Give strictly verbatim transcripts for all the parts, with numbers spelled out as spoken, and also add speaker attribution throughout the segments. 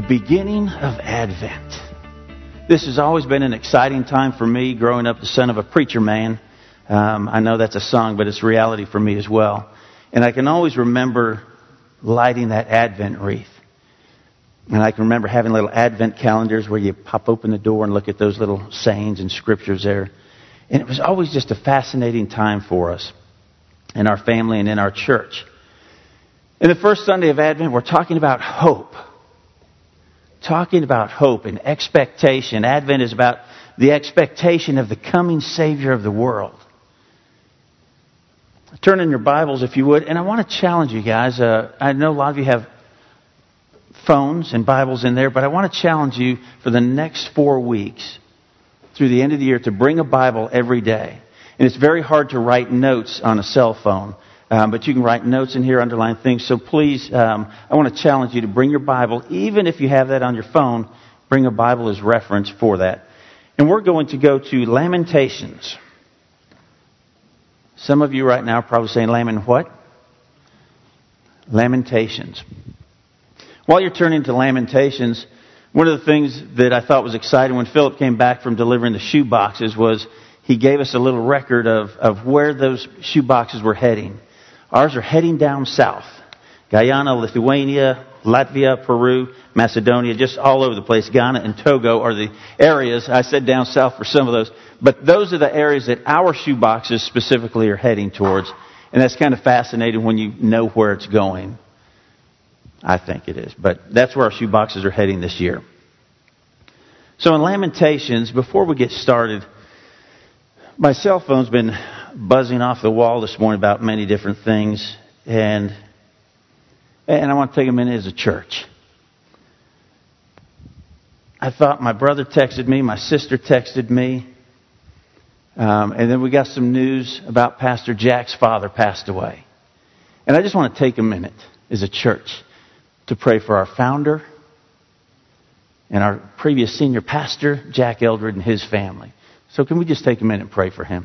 Speaker 1: the beginning of Advent. This has always been an exciting time for me, growing up the son of a preacher man. Um, I know that's a song, but it's reality for me as well. And I can always remember lighting that Advent wreath. And I can remember having little Advent calendars where you pop open the door and look at those little sayings and scriptures there. And it was always just a fascinating time for us in our family and in our church. In the first Sunday of Advent, we're talking about hope. Talking about hope and expectation. Advent is about the expectation of the coming Savior of the world. Turn in your Bibles, if you would, and I want to challenge you guys. Uh, I know a lot of you have phones and Bibles in there, but I want to challenge you for the next four weeks through the end of the year to bring a Bible every day. And it's very hard to write notes on a cell phone. Um, but you can write notes in here, underline things. So please, um, I want to challenge you to bring your Bible. Even if you have that on your phone, bring a Bible as reference for that. And we're going to go to Lamentations. Some of you right now are probably saying, Lament what? Lamentations. While you're turning to Lamentations, one of the things that I thought was exciting when Philip came back from delivering the shoe boxes was he gave us a little record of, of where those shoe boxes were heading. Ours are heading down south. Guyana, Lithuania, Latvia, Peru, Macedonia, just all over the place. Ghana and Togo are the areas. I said down south for some of those. But those are the areas that our shoe boxes specifically are heading towards. And that's kind of fascinating when you know where it's going. I think it is. But that's where our shoe boxes are heading this year. So in Lamentations, before we get started, my cell phone's been buzzing off the wall this morning about many different things. And and I want to take a minute as a church. I thought my brother texted me, my sister texted me. Um, and then we got some news about Pastor Jack's father passed away. And I just want to take a minute as a church to pray for our founder and our previous senior pastor, Jack Eldred, and his family. So can we just take a minute and pray for him?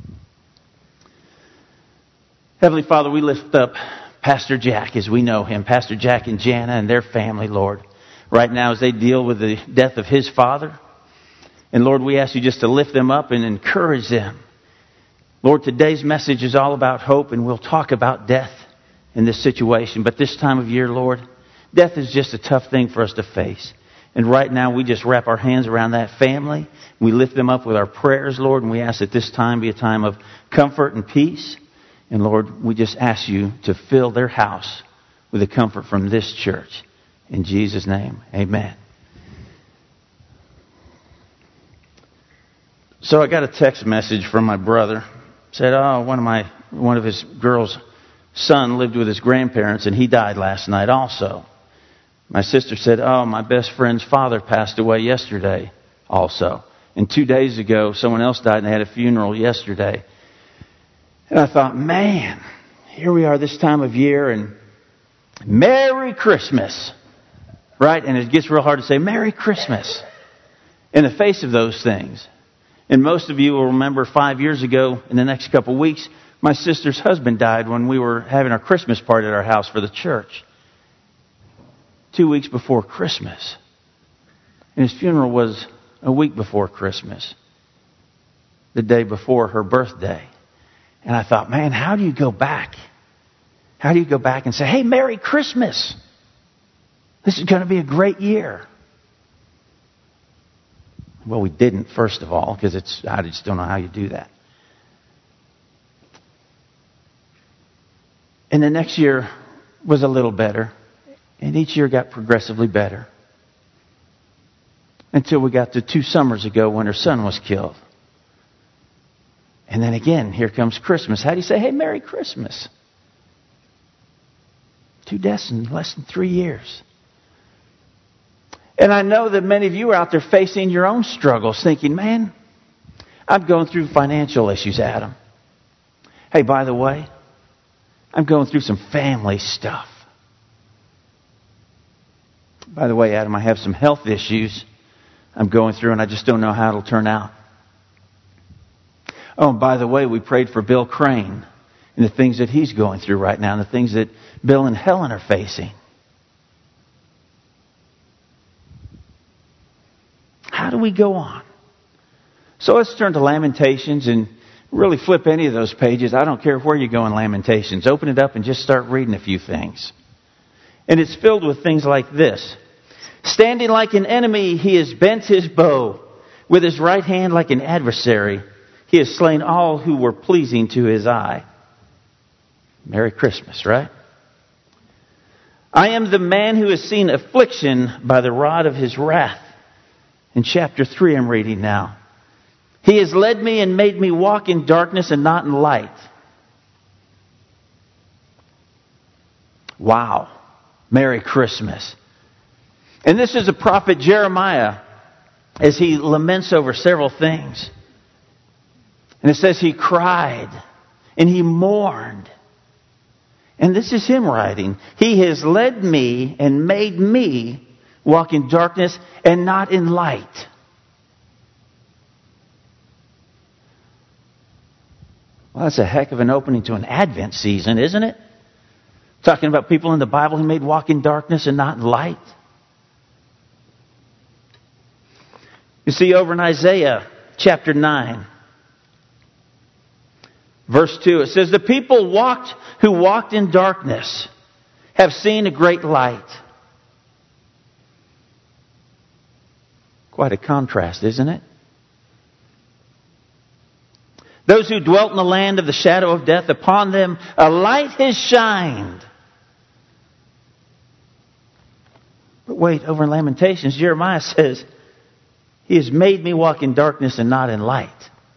Speaker 1: Heavenly Father, we lift up Pastor Jack as we know him. Pastor Jack and Jana and their family, Lord. Right now as they deal with the death of his father. And Lord, we ask you just to lift them up and encourage them. Lord, today's message is all about hope, and we'll talk about death in this situation. But this time of year, Lord, death is just a tough thing for us to face. And right now we just wrap our hands around that family. We lift them up with our prayers, Lord, and we ask that this time be a time of comfort and peace. And Lord, we just ask you to fill their house with the comfort from this church. In Jesus' name, amen. So I got a text message from my brother. Said, oh, one of my one of his girls' son lived with his grandparents, and he died last night also. My sister said, oh, my best friend's father passed away yesterday also. And two days ago, someone else died, and they had a funeral yesterday. And I thought, man, here we are this time of year, and Merry Christmas. Right? And it gets real hard to say, Merry Christmas, in the face of those things. And most of you will remember five years ago, in the next couple of weeks, my sister's husband died when we were having our Christmas party at our house for the church. Two weeks before Christmas. And his funeral was a week before Christmas. The day before her birthday. And I thought, man, how do you go back? How do you go back and say, hey, Merry Christmas. This is going to be a great year. Well, we didn't, first of all, because it's I just don't know how you do that. And the next year was a little better. And each year got progressively better. Until we got to two summers ago when her son was killed. And then again, here comes Christmas. How do you say, hey, Merry Christmas? Two deaths in less than three years. And I know that many of you are out there facing your own struggles, thinking, man, I'm going through financial issues, Adam. Hey, by the way, I'm going through some family stuff. By the way, Adam, I have some health issues I'm going through, and I just don't know how it'll turn out. Oh, and by the way, we prayed for Bill Crane and the things that he's going through right now and the things that Bill and Helen are facing. we go on? So let's turn to Lamentations and really flip any of those pages. I don't care where you go in Lamentations. Open it up and just start reading a few things. And it's filled with things like this. Standing like an enemy, he has bent his bow. With his right hand like an adversary, he has slain all who were pleasing to his eye. Merry Christmas, right? I am the man who has seen affliction by the rod of his wrath. In chapter three I'm reading now. He has led me and made me walk in darkness and not in light. Wow. Merry Christmas. And this is the prophet Jeremiah as he laments over several things. And it says he cried and he mourned. And this is him writing. He has led me and made me walk in darkness and not in light. Well, that's a heck of an opening to an Advent season, isn't it? Talking about people in the Bible who made walk in darkness and not in light. You see over in Isaiah chapter nine, verse two, it says, the people walked who walked in darkness have seen a great light. Quite a contrast, isn't it? Those who dwelt in the land of the shadow of death, upon them a light has shined. But wait, over in Lamentations, Jeremiah says, he has made me walk in darkness and not in light.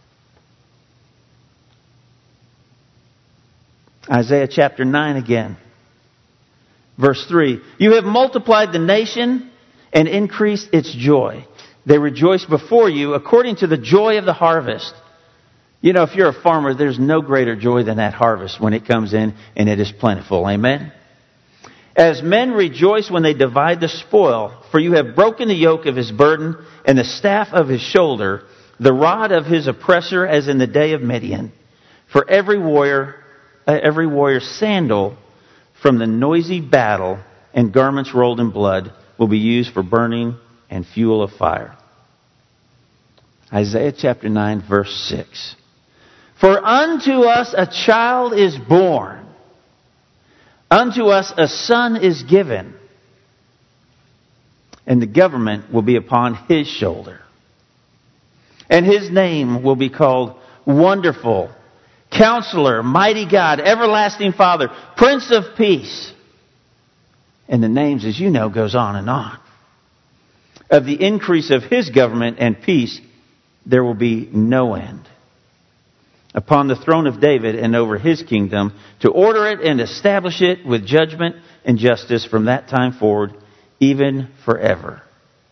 Speaker 1: Isaiah chapter nine again. Verse three. You have multiplied the nation and increased its joy. They rejoice before you according to the joy of the harvest. You know, if you're a farmer, there's no greater joy than that harvest when it comes in and it is plentiful. Amen? As men rejoice when they divide the spoil, for you have broken the yoke of his burden and the staff of his shoulder, the rod of his oppressor as in the day of Midian. For every warrior, uh, every warrior's sandal from the noisy battle and garments rolled in blood will be used for burning and fuel of fire. Isaiah chapter nine verse six. For unto us a child is born. Unto us a son is given. And the government will be upon his shoulder. And his name will be called Wonderful, Counselor, Mighty God, Everlasting Father, Prince of Peace. And the names, as you know, goes on and on. Of the increase of his government and peace, there will be no end. Upon the throne of David and over his kingdom, to order it and establish it with judgment and justice from that time forward, even forever.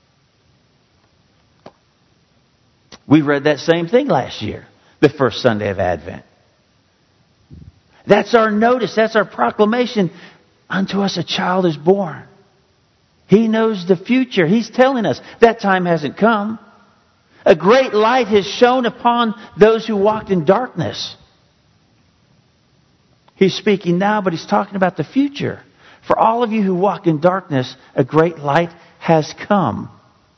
Speaker 1: We read that same thing last year, the first Sunday of Advent. That's our notice, that's our proclamation. Unto us a child is born. He knows the future. He's telling us that time hasn't come. A great light has shone upon those who walked in darkness. He's speaking now, but he's talking about the future. For all of you who walk in darkness, a great light has come.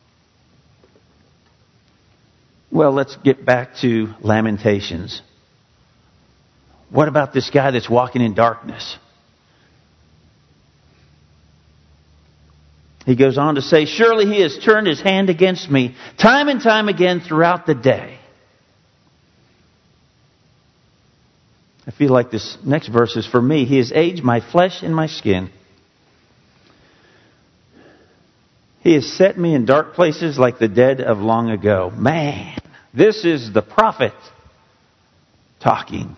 Speaker 1: Well, let's get back to Lamentations. What about this guy that's walking in darkness? He goes on to say, surely he has turned his hand against me time and time again throughout the day. I feel like this next verse is for me. He has aged my flesh and my skin. He has set me in dark places like the dead of long ago. Man, this is the prophet talking.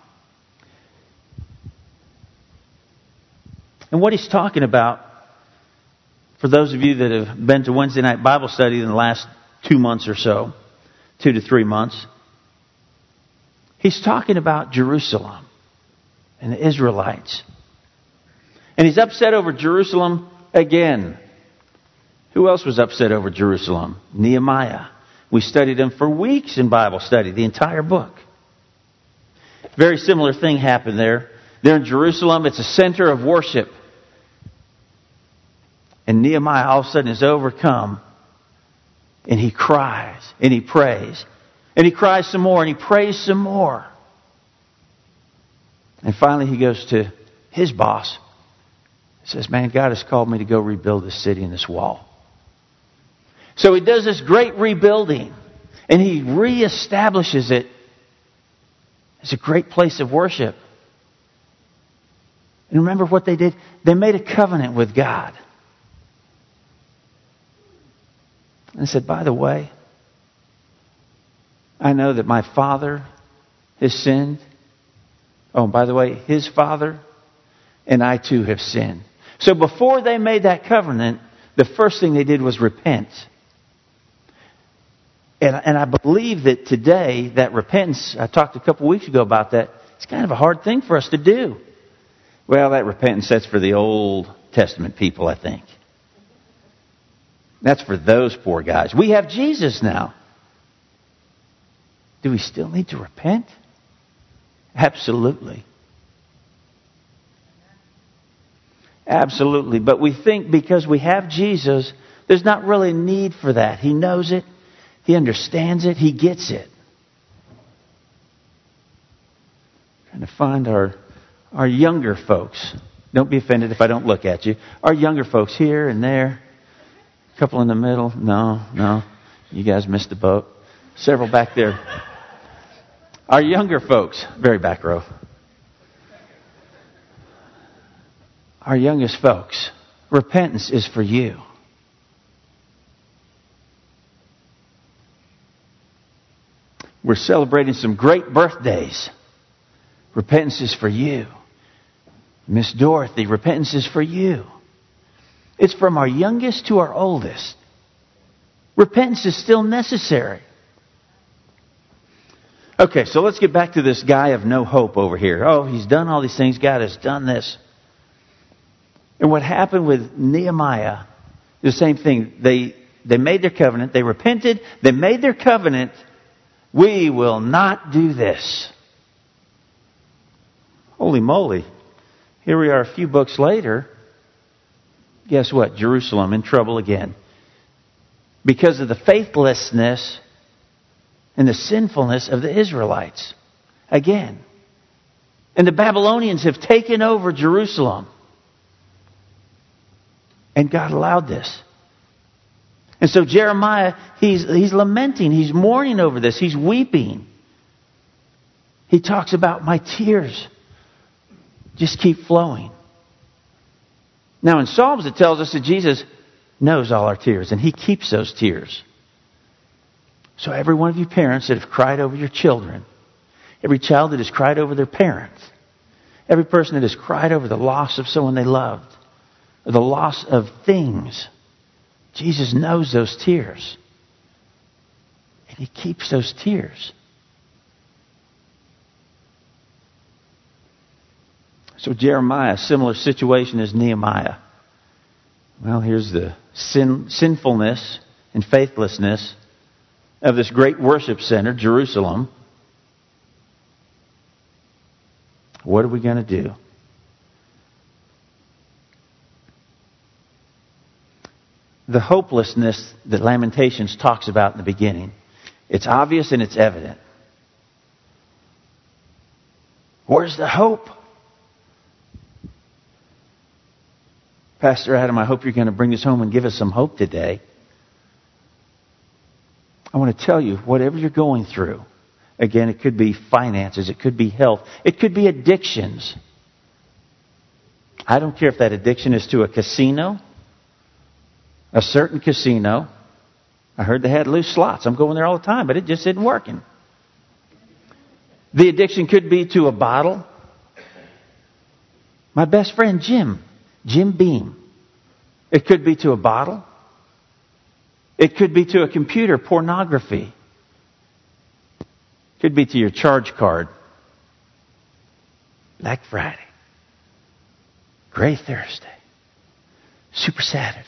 Speaker 1: And what he's talking about, for those of you that have been to Wednesday night Bible study in the last two months or so, two to three months, he's talking about Jerusalem and the Israelites. And he's upset over Jerusalem again. Who else was upset over Jerusalem? Nehemiah. We studied him for weeks in Bible study, the entire book. Very similar thing happened there. There in Jerusalem, it's a center of worship. And Nehemiah all of a sudden is overcome And he cries and he prays. And he cries some more and he prays some more. And finally he goes to his boss. He says, man, God has called me to go rebuild this city and this wall. So he does this great rebuilding. And he reestablishes it as a great place of worship. And remember what they did? They made a covenant with God. And said, by the way, I know that my father has sinned. Oh, by the way, his father and I too have sinned. So before they made that covenant, the first thing they did was repent. And, and I believe that today, that repentance, I talked a couple weeks ago about that, it's kind of a hard thing for us to do. Well, that repentance, that's for the Old Testament people, I think. That's for those poor guys. We have Jesus now. Do we still need to repent? Absolutely. Absolutely. But we think because we have Jesus, there's not really a need for that. He knows it. He understands it. He gets it. Trying to find our, our younger folks. Don't be offended if I don't look at you. Our younger folks here and there. A couple in the middle. No, no. You guys missed the boat. Several back there. Our younger folks. Very back row. Our youngest folks. Repentance is for you. We're celebrating some great birthdays. Repentance is for you. Miss Dorothy, repentance is for you. It's from our youngest to our oldest. Repentance is still necessary. Okay, so let's get back to this guy of no hope over here. Oh, he's done all these things. God has done this. And what happened with Nehemiah, the same thing. They, they made their covenant. They repented. They made their covenant. We will not do this. Holy moly. Here we are a few books later. Guess what? Jerusalem in trouble again. Because of the faithlessness and the sinfulness of the Israelites. Again. And the Babylonians have taken over Jerusalem. And God allowed this. And so Jeremiah, he's, he's lamenting. He's mourning over this. He's weeping. He talks about my tears just keep flowing. Now in Psalms it tells us that Jesus knows all our tears and He keeps those tears. So every one of you parents that have cried over your children, every child that has cried over their parents, every person that has cried over the loss of someone they loved, or the loss of things, Jesus knows those tears. And He keeps those tears. So Jeremiah, similar situation as Nehemiah. Well, here's the sin, sinfulness and faithlessness of this great worship center, Jerusalem. What are we going to do? The hopelessness that Lamentations talks about in the beginning, it's obvious and it's evident. Where's the hope? Pastor Adam, I hope you're going to bring us home and give us some hope today. I want to tell you, whatever you're going through, again, it could be finances, it could be health, it could be addictions. I don't care if that addiction is to a casino, a certain casino. I heard they had loose slots. I'm going there all the time, but it just isn't working. The addiction could be to a bottle. My best friend Jim, Jim Beam. It could be to a bottle. It could be to a computer, pornography. It could be to your charge card. Black Friday. Gray Thursday. Super Saturday.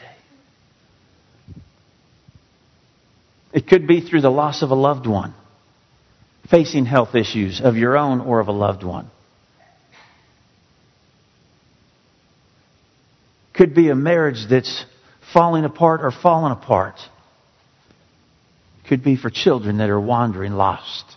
Speaker 1: It could be through the loss of a loved one. Facing health issues of your own or of a loved one. Could be a marriage that's falling apart or fallen apart. could be for children that are wandering lost.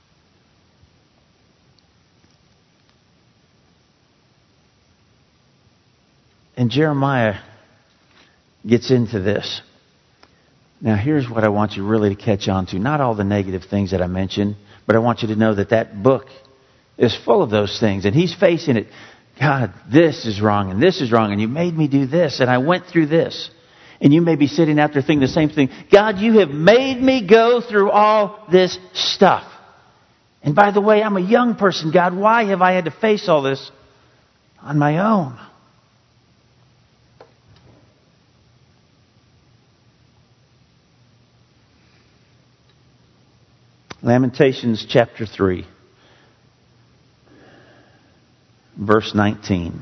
Speaker 1: And Jeremiah gets into this. Now, here's what I want you really to catch on to. Not all the negative things that I mentioned, but I want you to know that that book is full of those things. And he's facing it. God, this is wrong, and this is wrong, and you made me do this, and I went through this. And you may be sitting out there thinking the same thing. God, you have made me go through all this stuff. And by the way, I'm a young person. God, why have I had to face all this on my own? Lamentations chapter three, verse nineteen.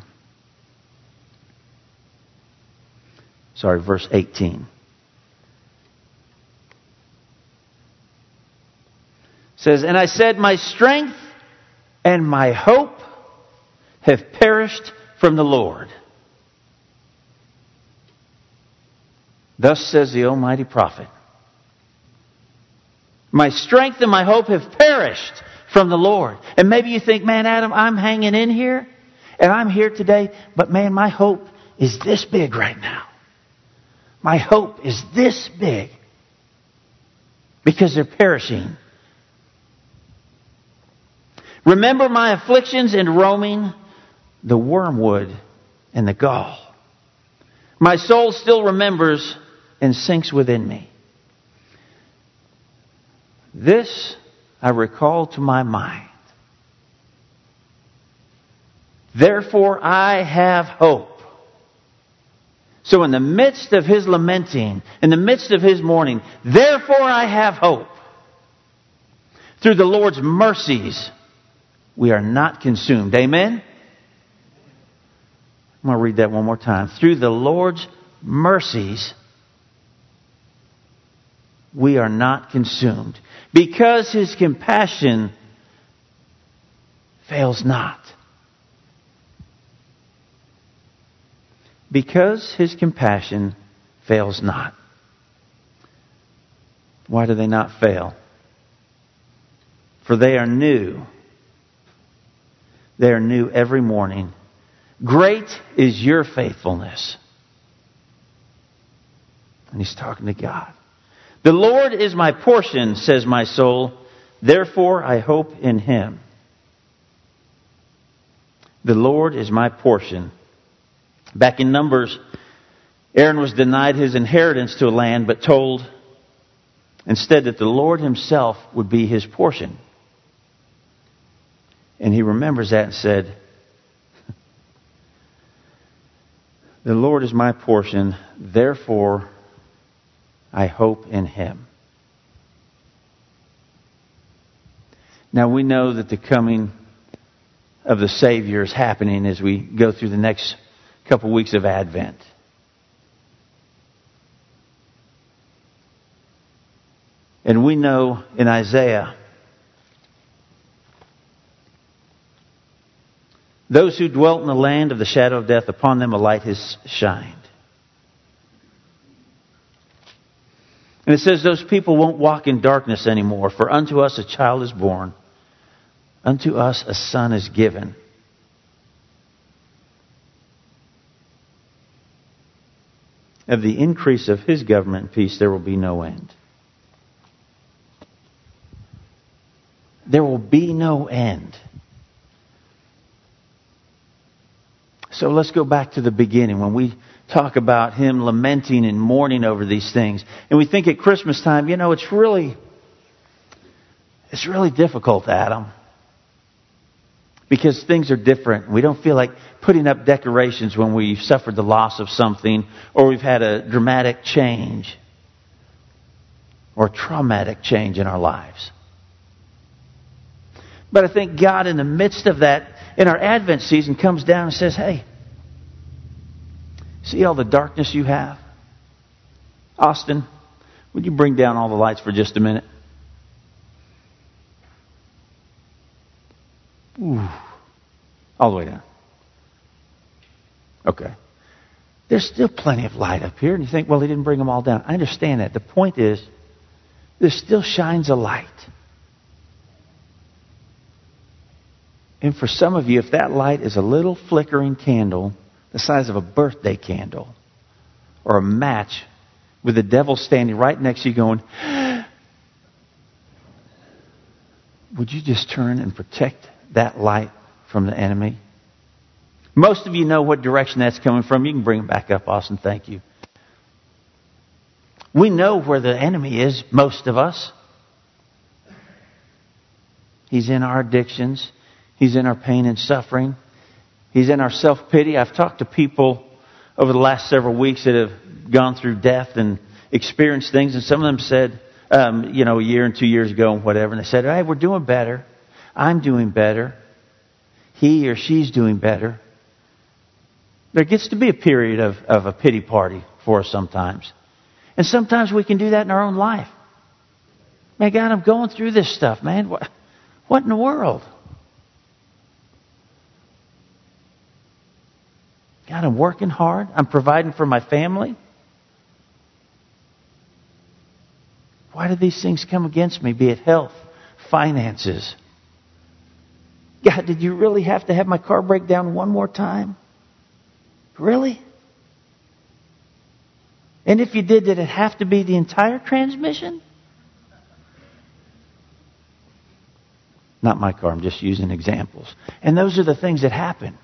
Speaker 1: Sorry, verse eighteen. It says, "And I said, my strength and my hope have perished from the Lord. Thus says the Almighty Prophet. My strength and my hope have perished from the Lord." And maybe you think, man, Adam, I'm hanging in here. And I'm here today. But man, my hope is this big right now. My hope is this big. Because they're perishing. "Remember my afflictions in roaming, the wormwood and the gall. My soul still remembers and sinks within me. This I recall to my mind. Therefore I have hope." So in the midst of his lamenting, in the midst of his mourning, therefore I have hope. Through the Lord's mercies, we are not consumed. Amen? I'm going to read that one more time. Through the Lord's mercies, we are not consumed. Because his compassion fails not. Because his compassion fails not. Why do they not fail? For they are new. They are new every morning. Great is your faithfulness. And he's talking to God. "The Lord is my portion, says my soul. Therefore I hope in him." The Lord is my portion. Back in Numbers, Aaron was denied his inheritance to a land, but told instead that the Lord himself would be his portion. And he remembers that and said, "The Lord is my portion, therefore I hope in him." Now we know that the coming of the Savior is happening as we go through the next couple weeks of Advent. And we know in Isaiah, "Those who dwelt in the land of the shadow of death, upon them a light has shined." And it says those people won't walk in darkness anymore. "For unto us a child is born. Unto us a son is given. Of the increase of his government and peace there will be no end." There will be no end. So let's go back to the beginning when we talk about him lamenting and mourning over these things. And we think at Christmas time, you know, it's really, it's really difficult, Adam. Because things are different. We don't feel like putting up decorations when we've suffered the loss of something or we've had a dramatic change or traumatic change in our lives. But I think God, in the midst of that, in our Advent season, comes down and says, "Hey, see all the darkness you have? Austin, would you bring down all the lights for just a minute?" Ooh. All the way down. Okay. There's still plenty of light up here. And you think, well, he didn't bring them all down. I understand that. The point is, there still shines a light. And for some of you, if that light is a little flickering candle the size of a birthday candle or a match with the devil standing right next to you going, would you just turn and protect that light from the enemy? Most of you know what direction that's coming from. You can bring it back up, Austin. Thank you. We know where the enemy is, most of us. He's in our addictions. He's in our pain and suffering. He's in our self-pity. I've talked to people over the last several weeks that have gone through death and experienced things. And some of them said, um, you know, a year and two years ago and whatever. And they said, hey, we're doing better. I'm doing better. He or she's doing better. There gets to be a period of, of a pity party for us sometimes. And sometimes we can do that in our own life. Man, God, I'm going through this stuff, man. What, what in the world? God, I'm working hard. I'm providing for my family. Why do these things come against me? Be it health, finances. God, did you really have to have my car break down one more time? Really? And if you did, did it have to be the entire transmission? Not my car, I'm just using examples. And those are the things that happen.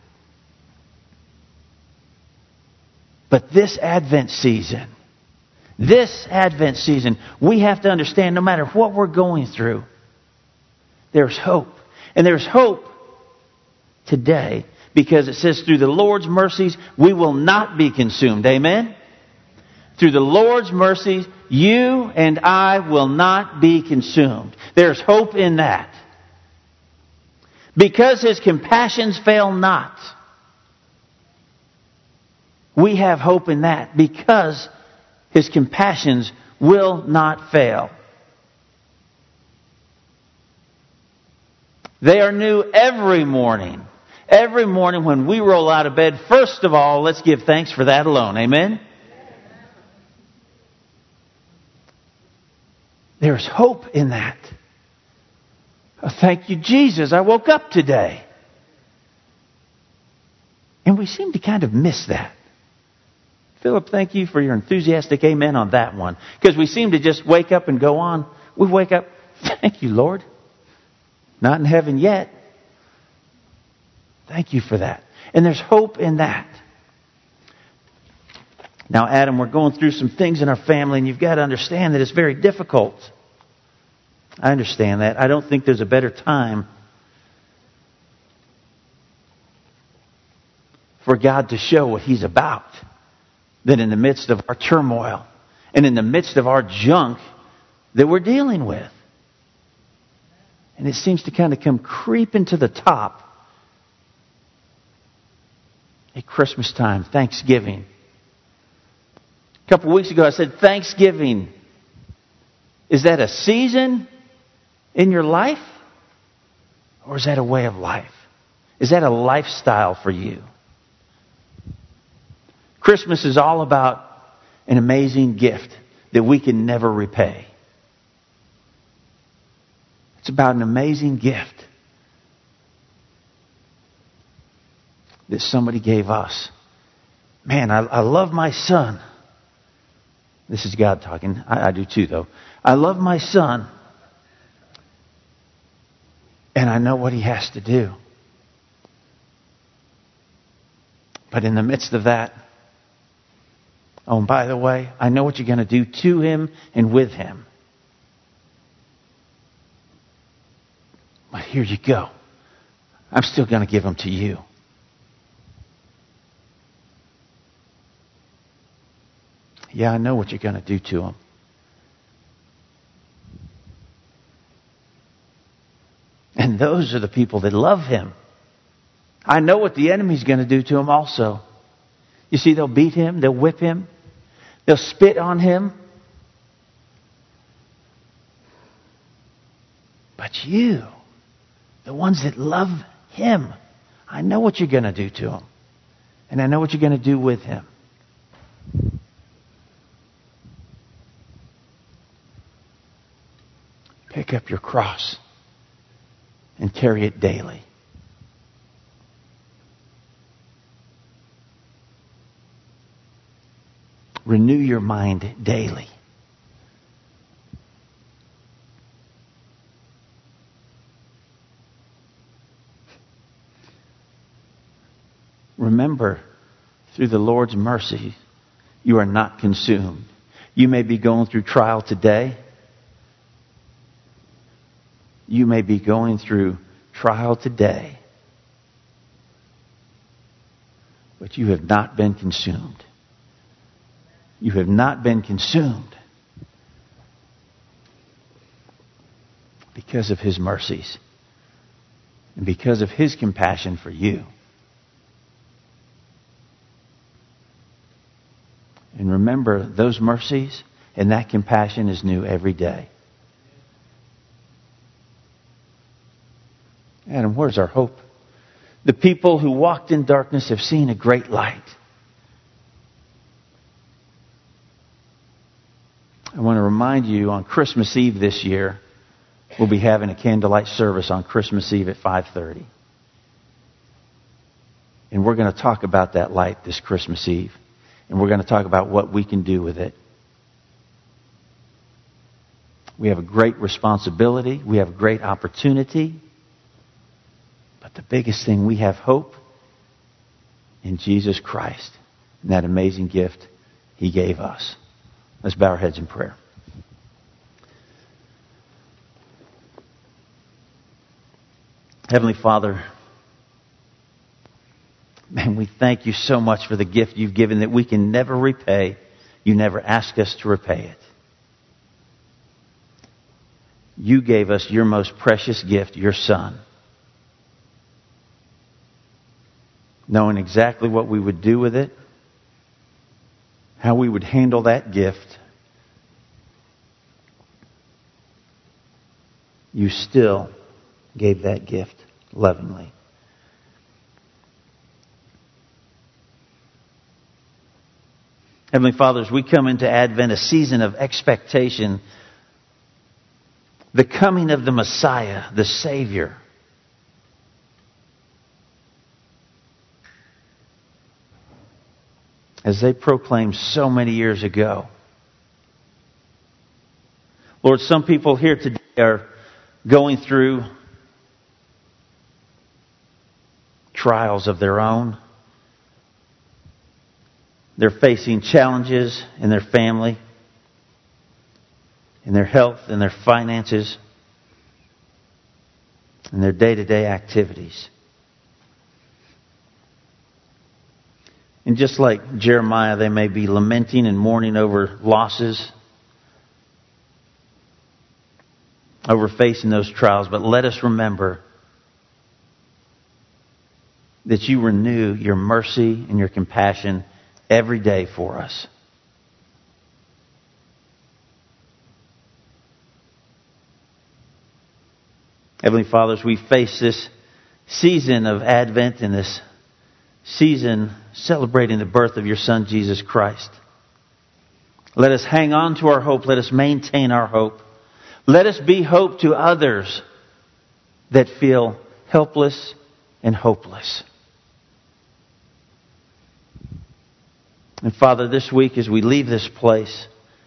Speaker 1: But this Advent season, this Advent season, we have to understand no matter what we're going through, there's hope. And there's hope today because it says through the Lord's mercies, we will not be consumed. Amen? Through the Lord's mercies, you and I will not be consumed. There's hope in that. Because His compassions fail not. We have hope in that because His compassions will not fail. They are new every morning. Every morning when we roll out of bed, first of all, let's give thanks for that alone. Amen? There's hope in that. Oh, thank you, Jesus. I woke up today. And we seem to kind of miss that. Philip, thank you for your enthusiastic amen on that one. Because we seem to just wake up and go on. We wake up, thank you, Lord. Not in heaven yet. Thank you for that. And there's hope in that. Now, Adam, we're going through some things in our family, and you've got to understand that it's very difficult. I understand that. I don't think there's a better time for God to show what He's about than in the midst of our turmoil and in the midst of our junk that we're dealing with. And it seems to kind of come creeping to the top at Christmas time, Thanksgiving. A couple of weeks ago I said, Thanksgiving, is that a season in your life? Or is that a way of life? Is that a lifestyle for you? Christmas is all about an amazing gift that we can never repay. It's about an amazing gift that somebody gave us. Man, I, I love my son. This is God talking. I, I do too, though. I love my son. And I know what he has to do. But in the midst of that, oh, and by the way, I know what you're going to do to him and with him. But here you go. I'm still going to give him to you. Yeah, I know what you're going to do to him. And those are the people that love him. I know what the enemy's going to do to him also. You see, they'll beat him, they'll whip him, they'll spit on him. But you, the ones that love him, I know what you're going to do to him. And I know what you're going to do with him. pick up your cross and carry it daily. Renew your mind daily. Remember, through the Lord's mercy, you are not consumed. You may be going through trial today. You may be going through trial today. But you have not been consumed. You have not been consumed because of His mercies and because of His compassion for you. And remember, those mercies and that compassion is new every day. Adam, where's our hope? The people who walked in darkness have seen a great light. I want to remind you, on Christmas Eve this year, we'll be having a candlelight service on Christmas Eve at five thirty. And we're going to talk about that light this Christmas Eve. And we're going to talk about what we can do with it. We have a great responsibility. We have a great opportunity. But the biggest thing, we have hope in Jesus Christ and that amazing gift He gave us. Let's bow our heads in prayer. Heavenly Father, man, we thank You so much for the gift You've given that we can never repay. You never ask us to repay it. You gave us Your most precious gift, Your Son. Knowing exactly what we would do with it, how we would handle that gift, You still gave that gift lovingly. Heavenly Father, as we come into Advent, a season of expectation, the coming of the Messiah, the Savior. As they proclaimed so many years ago. Lord, some people here today are going through trials of their own. They're facing challenges in their family, in their health, in their finances, in their day-to-day activities. And just like Jeremiah, they may be lamenting and mourning over losses, over facing those trials. But let us remember that You renew Your mercy and Your compassion every day for us. Heavenly Father, as we face this season of Advent and this season celebrating the birth of Your Son, Jesus Christ, let us hang on to our hope. Let us maintain our hope. Let us be hope to others that feel helpless and hopeless. And Father, this week as we leave this place,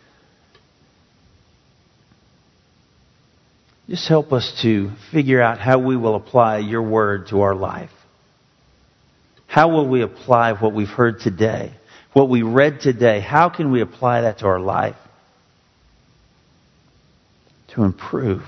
Speaker 1: just help us to figure out how we will apply Your Word to our life. How will we apply what we've heard today? What we read today? How can we apply that to our life? To improve.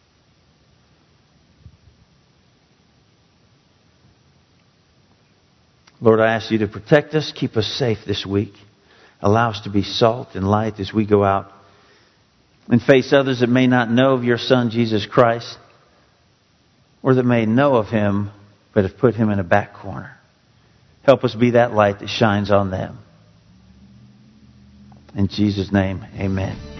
Speaker 1: Lord, I ask You to protect us, keep us safe this week. Allow us to be salt and light as we go out and face others that may not know of Your Son, Jesus Christ, or that may know of Him but have put Him in a back corner. Help us be that light that shines on them. In Jesus' name, amen.